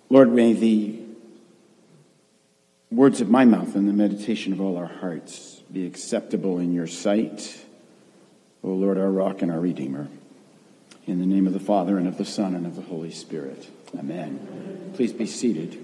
Lord, may the words of my mouth and the meditation of all our hearts be acceptable in your sight, O Lord, our rock and our redeemer. In the name of the Father, and of the Son, and of the Holy Spirit. Amen. Please be seated.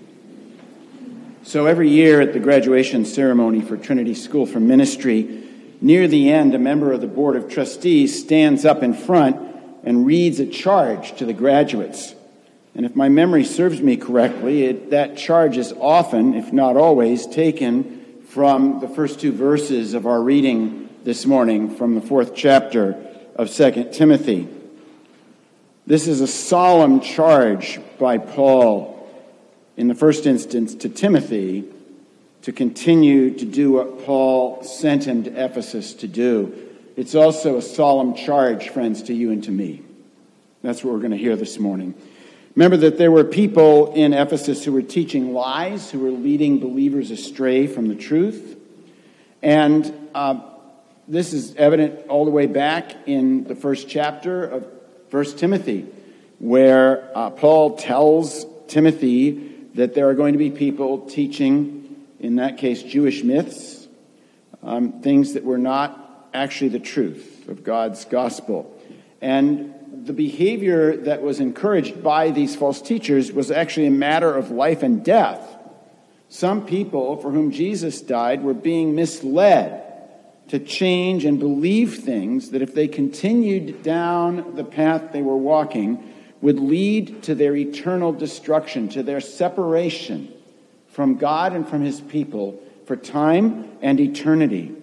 So every year at the graduation ceremony for Trinity School for Ministry, near the end, a member of the Board of Trustees stands up in front and reads a charge to the graduates. And if my memory serves me correctly, that charge is often, if not always, taken from the first two verses of our reading this morning from the 4th chapter of 2 Timothy. This is a solemn charge by Paul, in the first instance to Timothy, to continue to do what Paul sent him to Ephesus to do. It's also a solemn charge, friends, to you and to me. That's what we're going to hear this morning. Remember that there were people in Ephesus who were teaching lies, who were leading believers astray from the truth. And this is evident all the way back in the first chapter of 1 Timothy, where Paul tells Timothy that there are going to be people teaching, in that case, Jewish myths, things that were not actually the truth of God's gospel. And the behavior that was encouraged by these false teachers was actually a matter of life and death. Some people for whom Jesus died were being misled to change and believe things that if they continued down the path they were walking would lead to their eternal destruction, to their separation from God and from his people for time and eternity.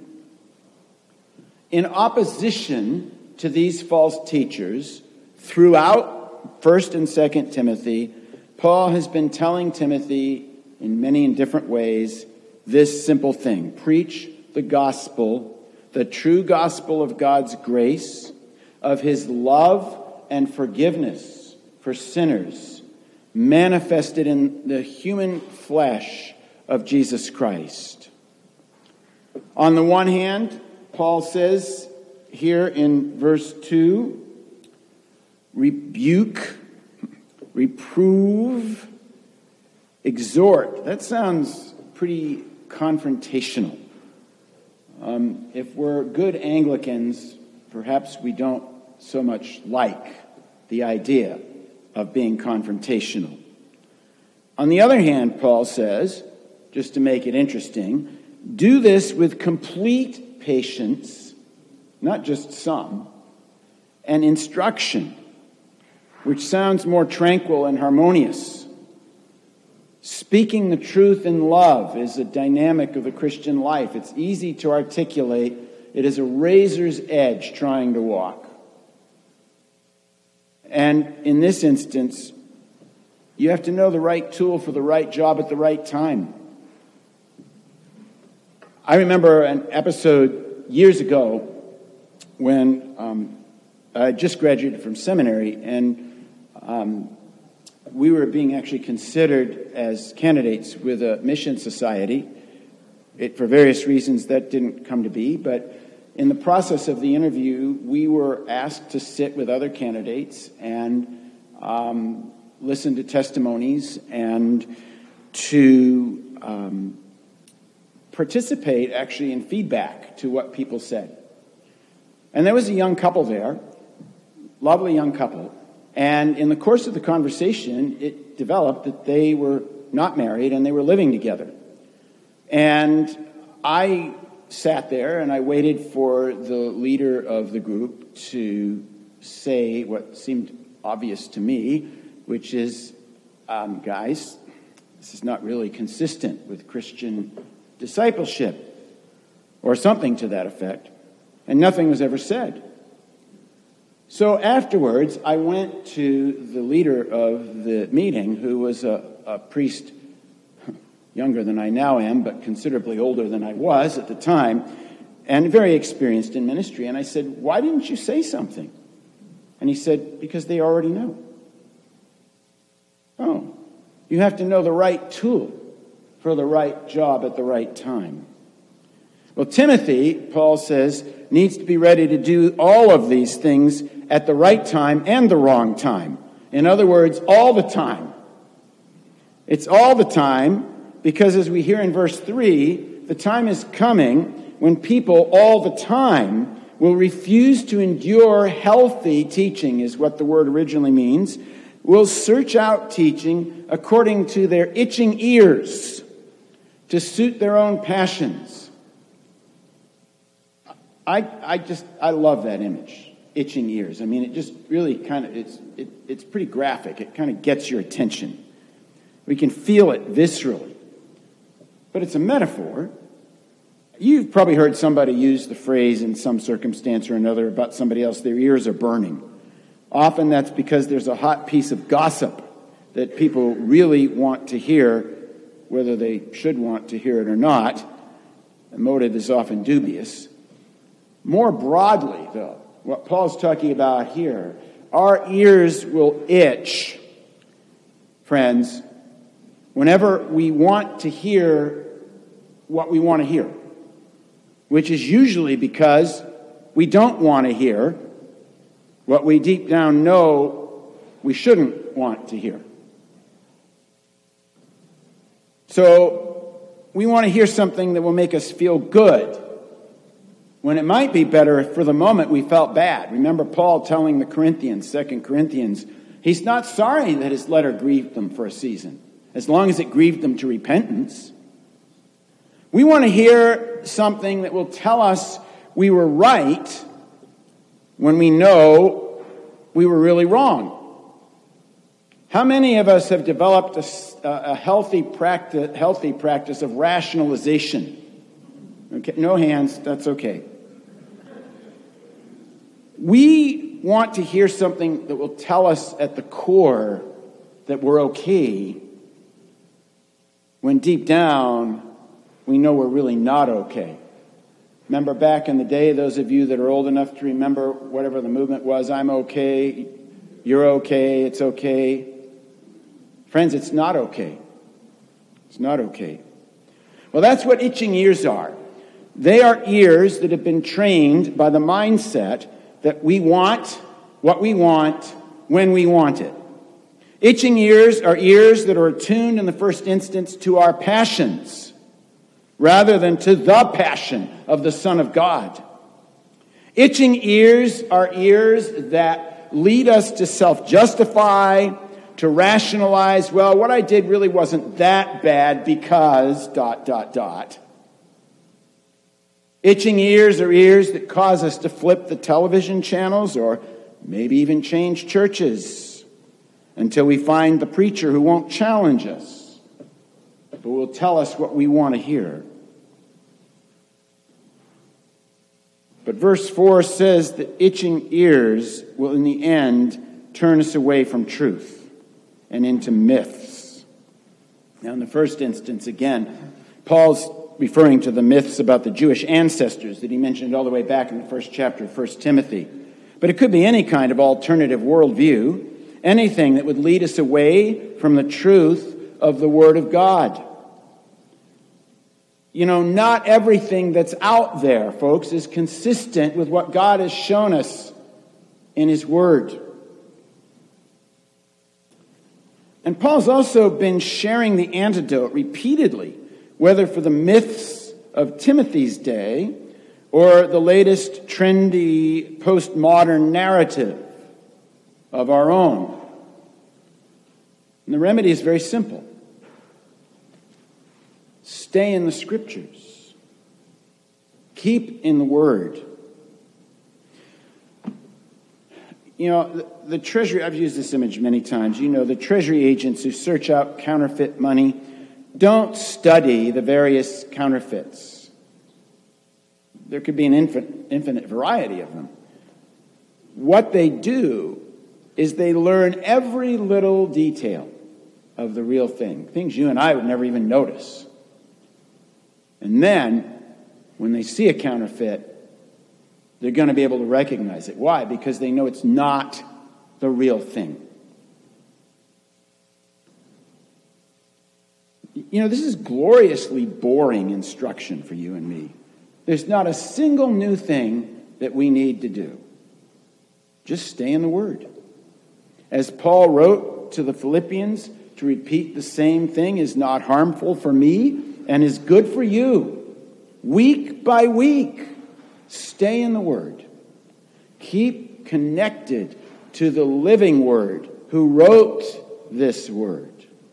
In opposition to these false teachers, throughout 1st and 2nd Timothy, Paul has been telling Timothy in many and different ways this simple thing: preach the gospel, the true gospel of God's grace, of his love and forgiveness for sinners, manifested in the human flesh of Jesus Christ. On the one hand, Paul says here in verse 2, rebuke, reprove, exhort. That sounds pretty confrontational. If we're good Anglicans, perhaps we don't so much like the idea of being confrontational. On the other hand, Paul says, just to make it interesting, do this with complete patience, not just some, and instruction, which sounds more tranquil and harmonious. Speaking the truth in love is a dynamic of the Christian life. It's easy to articulate. It is a razor's edge trying to walk. And in this instance, you have to know the right tool for the right job at the right time. I remember an episode years ago when I just graduated from seminary, and we were being actually considered as candidates with a mission society. For various reasons, that didn't come to be, but in the process of the interview, we were asked to sit with other candidates and listen to testimonies and to participate actually in feedback to what people said. And there was a young couple there, lovely young couple, and in the course of the conversation, it developed that they were not married and they were living together. And I sat there and I waited for the leader of the group to say what seemed obvious to me, which is, guys, this is not really consistent with Christian discipleship, or something to that effect. And nothing was ever said. So afterwards, I went to the leader of the meeting, who was a priest younger than I now am, but considerably older than I was at the time, and very experienced in ministry. And I said, why didn't you say something? And he said, because they already know. Oh, you have to know the right tool for the right job at the right time. Well, Timothy, Paul says, needs to be ready to do all of these things at the right time and the wrong time. In other words, all the time. It's all the time, because as we hear in verse 3, the time is coming when people all the time will refuse to endure healthy teaching, is what the word originally means, will search out teaching according to their itching ears to suit their own passions. I love that image, itching ears. I mean, it just really kind of, it's pretty graphic. It kind of gets your attention. We can feel it viscerally. But it's a metaphor. You've probably heard somebody use the phrase in some circumstance or another about somebody else, their ears are burning. Often that's because there's a hot piece of gossip that people really want to hear, whether they should want to hear it or not. The motive is often dubious. More broadly, though, what Paul's talking about here, our ears will itch, friends, whenever we want to hear what we want to hear, which is usually because we don't want to hear what we deep down know we shouldn't want to hear. So we want to hear something that will make us feel good, when it might be better if for the moment we felt bad. Remember Paul telling the Corinthians, 2 Corinthians, he's not sorry that his letter grieved them for a season, as long as it grieved them to repentance. We want to hear something that will tell us we were right when we know we were really wrong. How many of us have developed a healthy practice of rationalization? Okay, no hands, that's okay. We want to hear something that will tell us at the core that we're okay, when deep down we know we're really not okay. Remember back in the day, those of you that are old enough to remember whatever the movement was, I'm okay, you're okay, it's okay. Friends, it's not okay. It's not okay. Well, that's what itching ears are. They are ears that have been trained by the mindset that we want what we want when we want it. Itching ears are ears that are attuned in the first instance to our passions, rather than to the passion of the Son of God. Itching ears are ears that lead us to self-justify, to rationalize, well, what I did really wasn't that bad because ... Itching ears are ears that cause us to flip the television channels or maybe even change churches until we find the preacher who won't challenge us, but will tell us what we want to hear. But verse 4 says that itching ears will in the end turn us away from truth and into myths. Now in the first instance, again, Paul's referring to the myths about the Jewish ancestors that he mentioned all the way back in the first chapter of 1 Timothy. But it could be any kind of alternative worldview, anything that would lead us away from the truth of the Word of God. You know, not everything that's out there, folks, is consistent with what God has shown us in His Word. And Paul's also been sharing the antidote repeatedly, whether for the myths of Timothy's day or the latest trendy postmodern narrative of our own. And the remedy is very simple. Stay in the Scriptures. Keep in the Word. You know, the Treasury, I've used this image many times. You know, the Treasury agents who search out counterfeit money don't study the various counterfeits. There could be an infinite variety of them. What they do is they learn every little detail of the real thing, things you and I would never even notice. And then, when they see a counterfeit, they're going to be able to recognize it. Why? Because they know it's not the real thing. You know, this is gloriously boring instruction for you and me. There's not a single new thing that we need to do. Just stay in the Word. As Paul wrote to the Philippians, To repeat the same thing is not harmful for me and is good for you. Week by week, stay in the Word. Keep connected to the living Word who wrote this Word.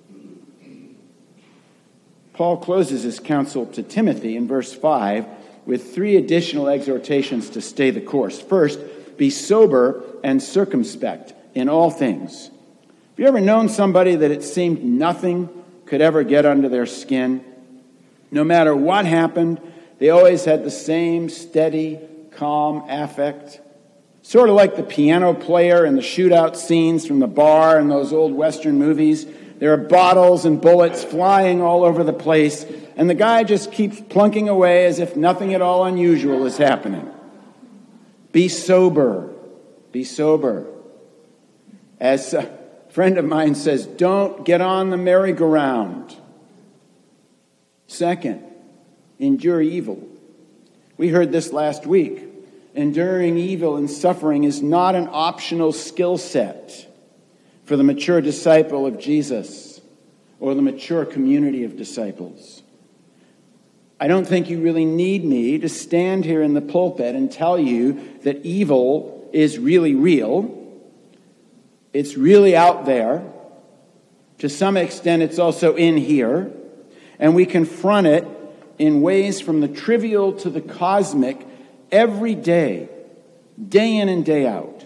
Paul closes his counsel to Timothy in verse 5 with 3 additional exhortations to stay the course. First, be sober and circumspect in all things. Have you ever known somebody that it seemed nothing could ever get under their skin? No matter what happened, they always had the same steady, calm affect. Sort of like the piano player in the shootout scenes from the bar in those old Western movies. There are bottles and bullets flying all over the place, and the guy just keeps plunking away as if nothing at all unusual is happening. Be sober. Be sober. As a friend of mine says, don't get on the merry-go-round. Second, endure evil. We heard this last week. Enduring evil and suffering is not an optional skill set for the mature disciple of Jesus or the mature community of disciples. I don't think you really need me to stand here in the pulpit and tell you that evil is really real. It's really out there. To some extent, it's also in here. And we confront it in ways from the trivial to the cosmic every day, day in and day out.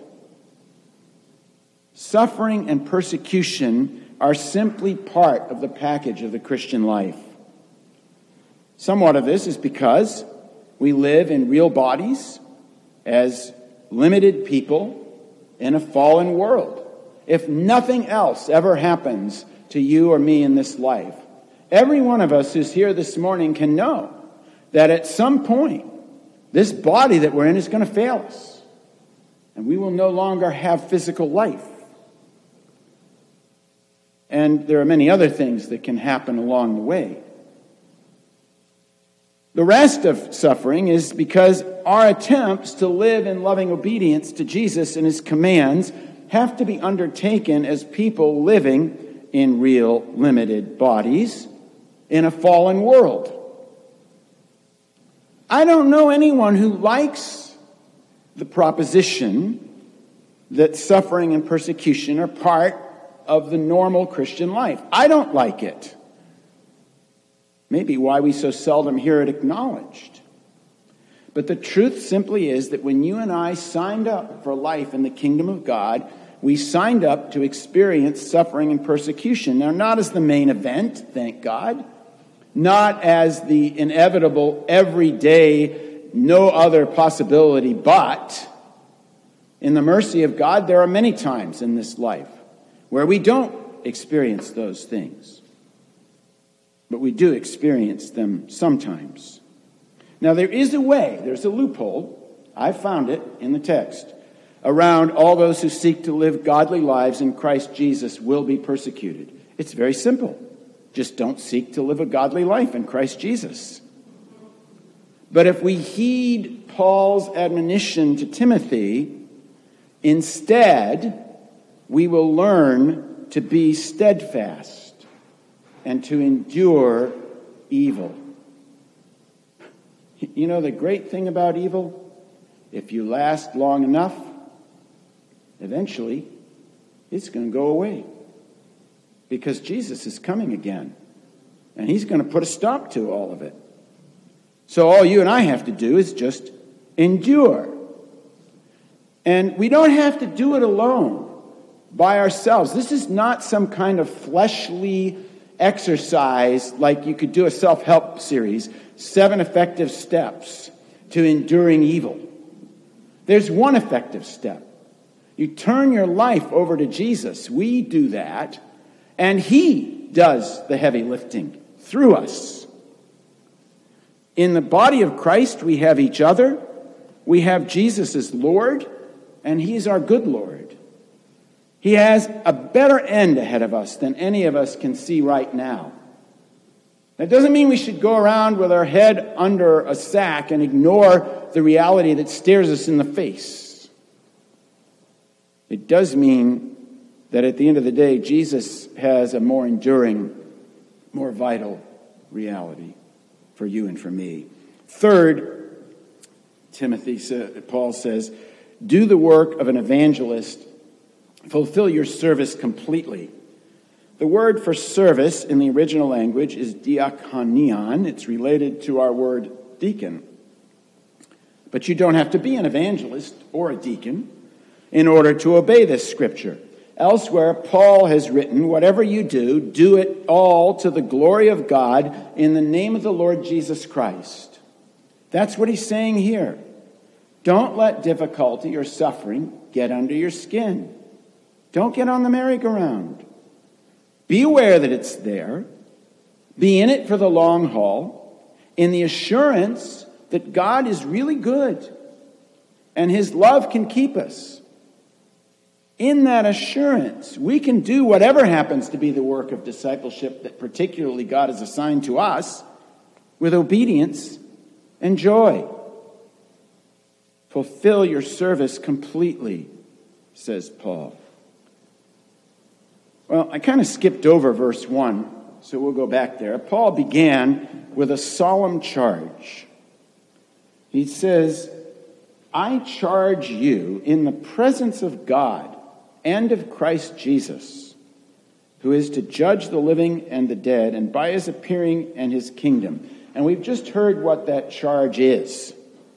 Suffering and persecution are simply part of the package of the Christian life. Somewhat of this is because we live in real bodies as limited people in a fallen world. If nothing else ever happens to you or me in this life, every one of us who's here this morning can know that at some point, this body that we're in is going to fail us, and we will no longer have physical life. And there are many other things that can happen along the way. The rest of suffering is because our attempts to live in loving obedience to Jesus and his commands have to be undertaken as people living in real limited bodies in a fallen world. I don't know anyone who likes the proposition that suffering and persecution are part of the normal Christian life. I don't like it. Maybe why we so seldom hear it acknowledged. But the truth simply is that when you and I signed up for life in the kingdom of God, we signed up to experience suffering and persecution. Now, not as the main event, thank God. Not as the inevitable, everyday, no other possibility, but in the mercy of God, there are many times in this life where we don't experience those things. But we do experience them sometimes. Now, there is a way, there's a loophole, I found it in the text, around all those who seek to live godly lives in Christ Jesus will be persecuted. It's very simple. Just don't seek to live a godly life in Christ Jesus. But if we heed Paul's admonition to Timothy, instead, we will learn to be steadfast and to endure evil. You know the great thing about evil? If you last long enough, eventually it's going to go away. Because Jesus is coming again. And he's going to put a stop to all of it. So all you and I have to do is just endure. And we don't have to do it alone, by ourselves. This is not some kind of fleshly exercise like you could do a self-help series, 7 effective steps to enduring evil. There's one effective step. You turn your life over to Jesus. We do that. And he does the heavy lifting through us. In the body of Christ, we have each other. We have Jesus as Lord, and he's our good Lord. He has a better end ahead of us than any of us can see right now. That doesn't mean we should go around with our head under a sack and ignore the reality that stares us in the face. It does mean that at the end of the day, Jesus has a more enduring, more vital reality for you and for me. Third, Paul says, do the work of an evangelist. Fulfill your service completely. The word for service in the original language is diakonion. It's related to our word deacon. But you don't have to be an evangelist or a deacon in order to obey this scripture. Elsewhere, Paul has written, whatever you do, do it all to the glory of God in the name of the Lord Jesus Christ. That's what he's saying here. Don't let difficulty or suffering get under your skin. Don't get on the merry-go-round. Be aware that it's there. Be in it for the long haul, in the assurance that God is really good and his love can keep us. In that assurance, we can do whatever happens to be the work of discipleship that particularly God has assigned to us with obedience and joy. Fulfill your service completely, says Paul. Well, I kind of skipped over verse 1, so we'll go back there. Paul began with a solemn charge. He says, I charge you in the presence of God and of Christ Jesus, who is to judge the living and the dead, and by his appearing and his kingdom. And we've just heard what that charge is.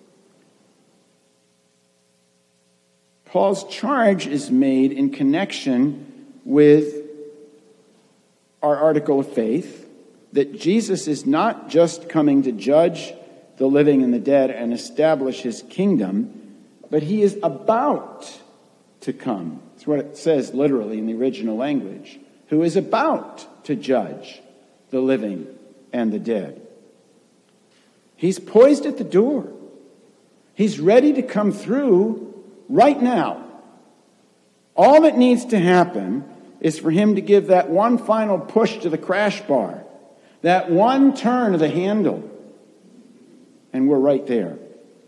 Paul's charge is made in connection with our article of faith, that Jesus is not just coming to judge the living and the dead and establish his kingdom, but he is about to come. That's what it says literally in the original language. Who is about to judge the living and the dead. He's poised at the door. He's ready to come through right now. All that needs to happen is for him to give that one final push to the crash bar, that one turn of the handle, and we're right there.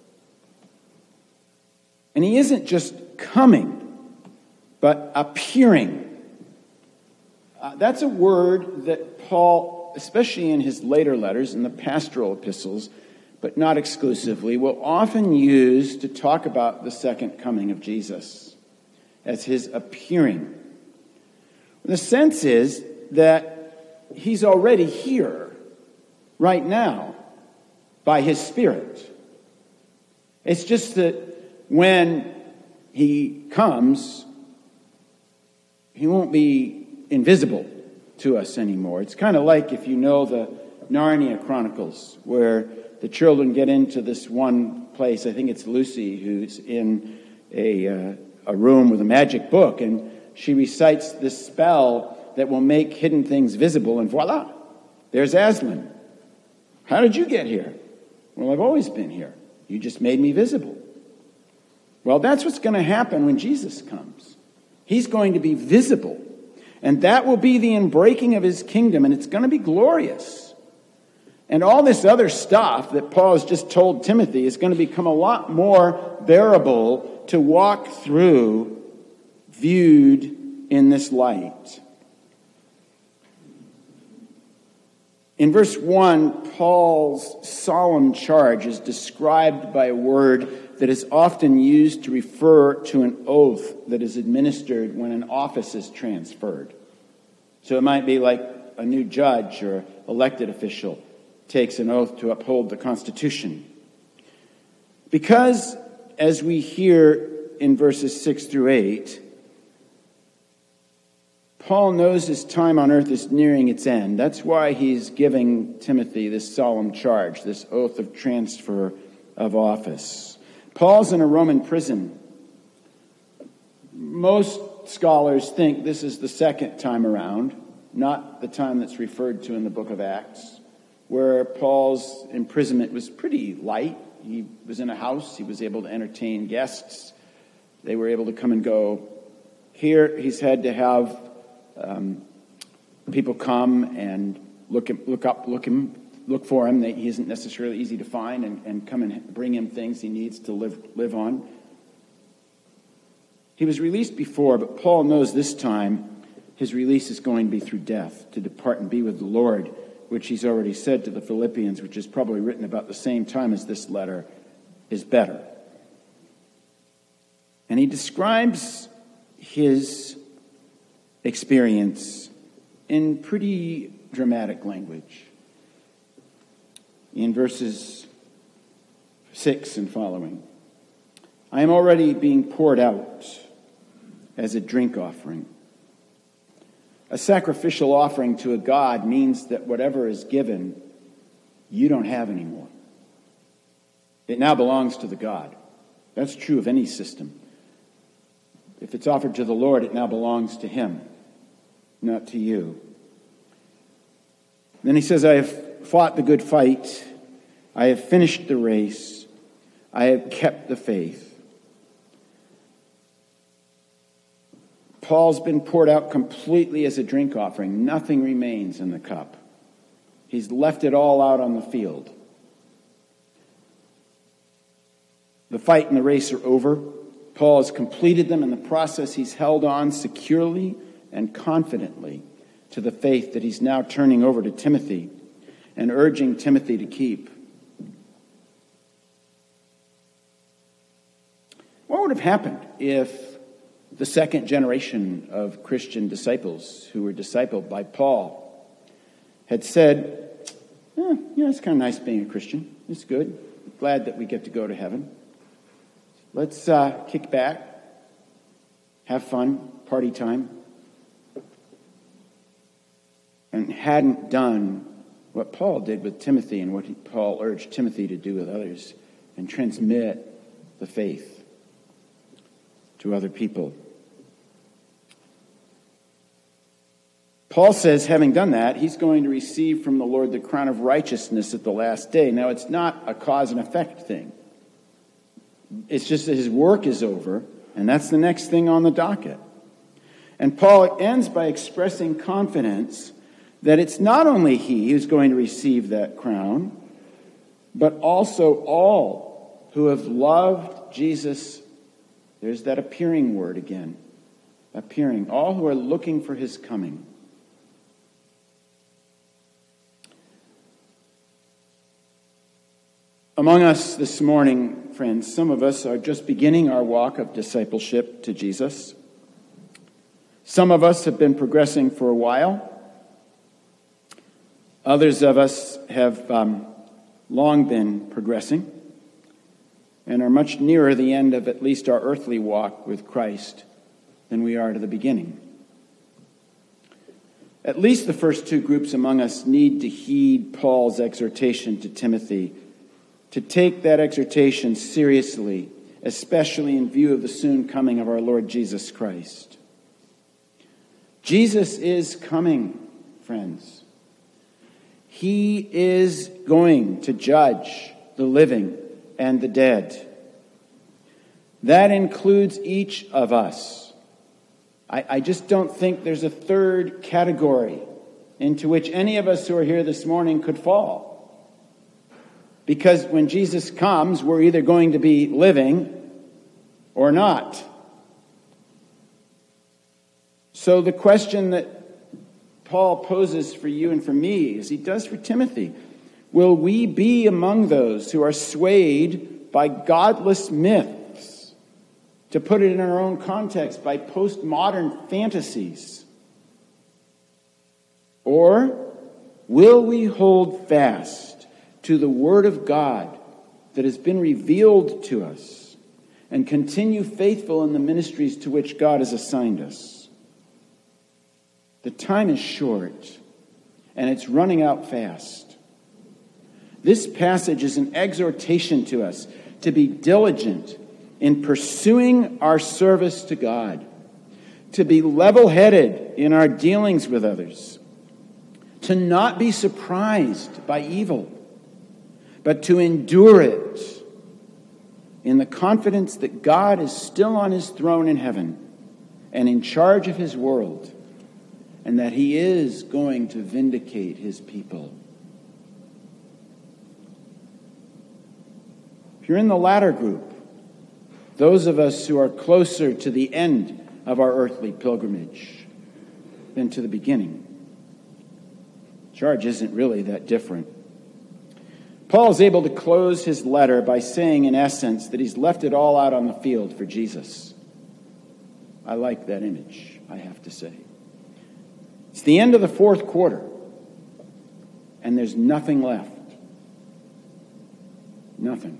And he isn't just coming, but appearing. That's a word that Paul, especially in his later letters, in the pastoral epistles, but not exclusively, will often use to talk about the second coming of Jesus as his appearing. The sense is that he's already here, right now, by his Spirit. It's just that when he comes, he won't be invisible to us anymore. It's kind of like if you know the Narnia Chronicles, where the children get into this one place. I think it's Lucy who's in a room with a magic book, and she recites this spell that will make hidden things visible, and voila, there's Aslan. How did you get here? Well, I've always been here. You just made me visible. Well, that's what's going to happen when Jesus comes. He's going to be visible. And that will be the inbreaking of his kingdom, and it's going to be glorious. And all this other stuff that Paul has just told Timothy is going to become a lot more bearable to walk through, viewed in this light. In verse 1, Paul's solemn charge is described by a word that is often used to refer to an oath that is administered when an office is transferred. So it might be like a new judge or elected official takes an oath to uphold the Constitution. Because, as we hear in verses 6 through 8, Paul knows his time on earth is nearing its end. That's why he's giving Timothy this solemn charge, this oath of transfer of office. Paul's in a Roman prison. Most scholars think this is the second time around, not the time that's referred to in the book of Acts, where Paul's imprisonment was pretty light. He was in a house. He was able to entertain guests. They were able to come and go. Here, he's had to have people come and look for him. He isn't necessarily easy to find, and come and bring him things he needs to live on. He was released before, but Paul knows this time his release is going to be through death, to depart and be with the Lord, which he's already said to the Philippians, which is probably written about the same time as this letter, is better. And he describes his experience in pretty dramatic language. In verses 6 and following, I am already being poured out as a drink offering. A sacrificial offering to a god means that whatever is given, you don't have anymore. It now belongs to the god. That's true of any system. If it's offered to the Lord, it now belongs to him, not to you. Then he says, I have fought the good fight. I have finished the race. I have kept the faith. Paul's been poured out completely as a drink offering. Nothing remains in the cup. He's left it all out on the field. The fight and the race are over. Paul has completed them. In the process, he's held on securely and confidently to the faith that he's now turning over to Timothy and urging Timothy to keep. What would have happened if the second generation of Christian disciples who were discipled by Paul had said, it's kind of nice being a Christian. It's good. Glad that we get to go to heaven. Let's kick back, have fun, party time. And hadn't done what Paul did with Timothy and what Paul urged Timothy to do with others and transmit the faith to other people. Paul says, having done that, he's going to receive from the Lord the crown of righteousness at the last day. Now, it's not a cause and effect thing. It's just that his work is over, and that's the next thing on the docket. And Paul ends by expressing confidence that it's not only he who's going to receive that crown, but also all who have loved Jesus. There's that appearing word again. Appearing. All who are looking for his coming. Among us this morning, friends, some of us are just beginning our walk of discipleship to Jesus. Some of us have been progressing for a while. Others of us have long been progressing and are much nearer the end of at least our earthly walk with Christ than we are to the beginning. At least the first two groups among us need to heed Paul's exhortation to Timothy, to take that exhortation seriously, especially in view of the soon coming of our Lord Jesus Christ. Jesus is coming, friends. He is going to judge the living and the dead. That includes each of us. I just don't think there's a third category into which any of us who are here this morning could fall. Because when Jesus comes, we're either going to be living or not. So the question that Paul poses for you and for me, as he does for Timothy, will we be among those who are swayed by godless myths, to put it in our own context, by postmodern fantasies? Or will we hold fast to the Word of God that has been revealed to us and continue faithful in the ministries to which God has assigned us? The time is short, and it's running out fast. This passage is an exhortation to us to be diligent in pursuing our service to God, to be level-headed in our dealings with others, to not be surprised by evil, but to endure it in the confidence that God is still on his throne in heaven and in charge of his world, and that he is going to vindicate his people. If you're in the latter group, those of us who are closer to the end of our earthly pilgrimage than to the beginning. Charge isn't really that different. Paul is able to close his letter by saying, in essence, that he's left it all out on the field for Jesus. I like that image, I have to say. It's the end of the fourth quarter, and there's nothing left. Nothing.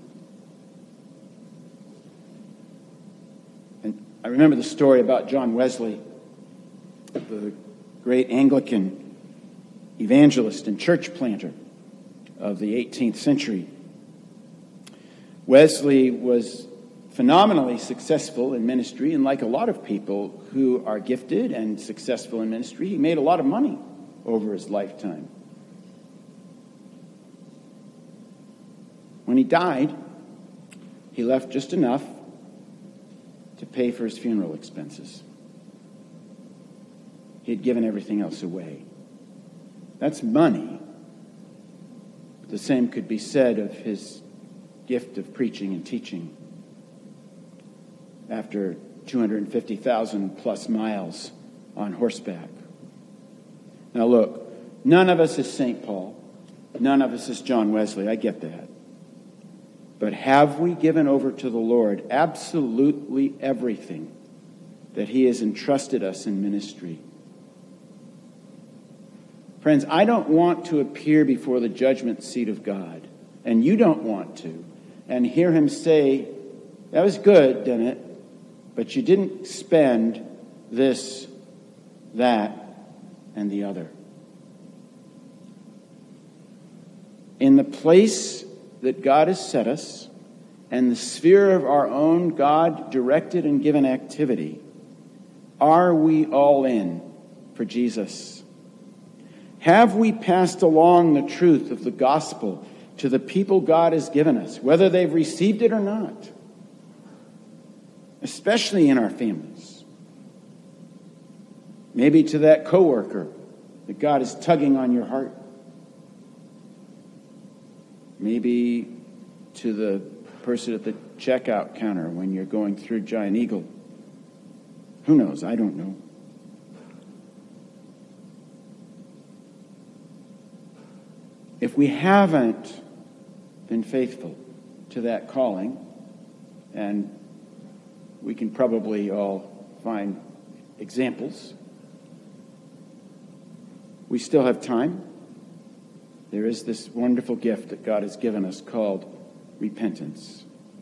And I remember the story about John Wesley, the great Anglican evangelist and church planter of the 18th century. Wesley was phenomenally successful in ministry, and like a lot of people who are gifted and successful in ministry, he made a lot of money over his lifetime. When he died, he left just enough to pay for his funeral expenses. He had given everything else away. That's money. But the same could be said of his gift of preaching and teaching. After 250,000 plus miles on horseback. Now look, none of us is St. Paul. None of us is John Wesley. I get that. But have we given over to the Lord absolutely everything that he has entrusted us in ministry? Friends, I don't want to appear before the judgment seat of God, and you don't want to, and hear him say, that was good, didn't it? But you didn't spend this, that, and the other. In the place that God has set us, and the sphere of our own God-directed and given activity, are we all in for Jesus? Have we passed along the truth of the gospel to the people God has given us, whether they've received it or not? Especially in our families. Maybe to that coworker that God is tugging on your heart. Maybe to the person at the checkout counter when you're going through Giant Eagle. Who knows? I don't know. If we haven't been faithful to that calling, and we can probably all find examples, we still have time. There is this wonderful gift that God has given us called repentance.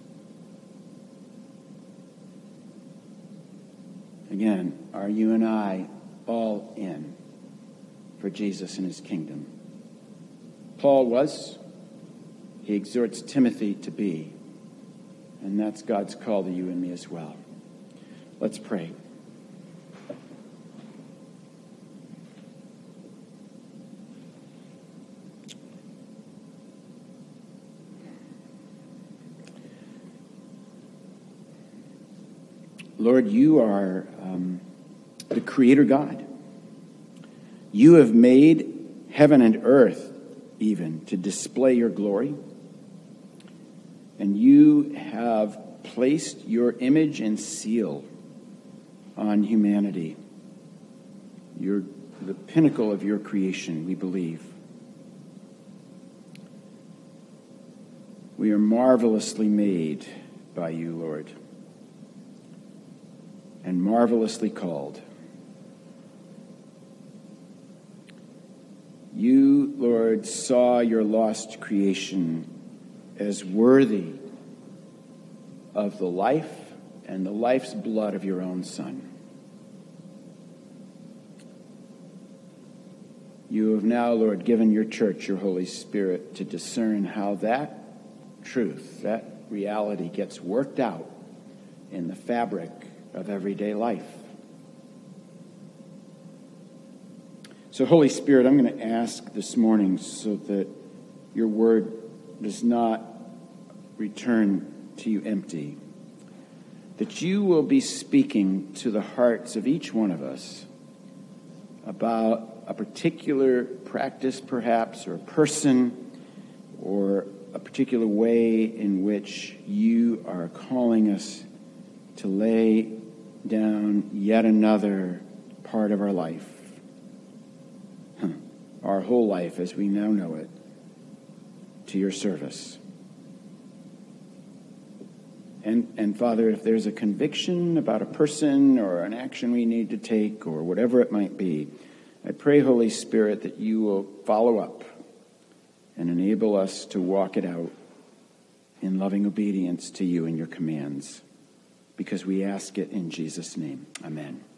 Again, are you and I all in for Jesus and his kingdom? Paul was. He exhorts Timothy to be. And that's God's call to you and me as well. Let's pray. Lord, you are the Creator God. You have made heaven and earth even to display your glory. And you have placed your image and seal on humanity. You're the pinnacle of your creation, we believe. We are marvelously made by you, Lord, and marvelously called. You, Lord, saw your lost creation as worthy of the life and the life's blood of your own Son. You have now, Lord, given your church your Holy Spirit to discern how that truth, that reality gets worked out in the fabric of everyday life. So, Holy Spirit, I'm going to ask this morning so that your word does not return to you empty, that you will be speaking to the hearts of each one of us about a particular practice, perhaps, or a person, or a particular way in which you are calling us to lay down yet another part of our life, our whole life as we now know it, to your service. And Father, if there's a conviction about a person or an action we need to take or whatever it might be, I pray, Holy Spirit, that you will follow up and enable us to walk it out in loving obedience to you and your commands, because we ask it in Jesus' name. Amen.